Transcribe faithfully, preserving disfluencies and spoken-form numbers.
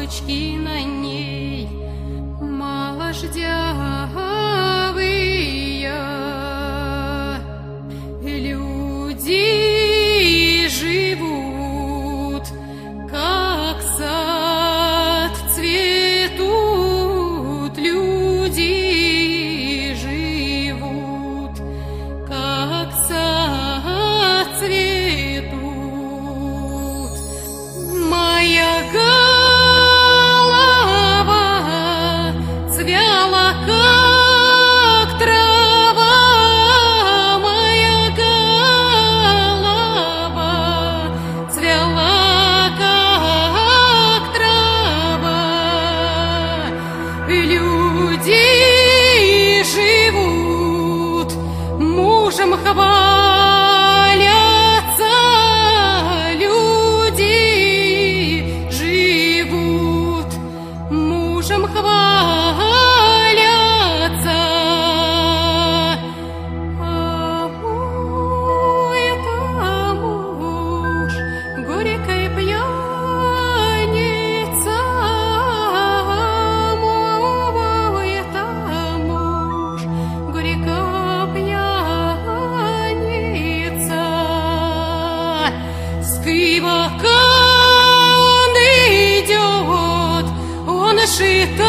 цветочки на ней мождявые. Люди живут, как сад цветут, люди живут, как сад цветут. Моя голова цвела, как трава, моя голова цвела, как трава. Люди живут, мужем хвалятся, люди живут, мужем хвалятся. А мой это муж, горькая пьяница, мой это муж, горькая пьяница. Скрипка он идет, он шит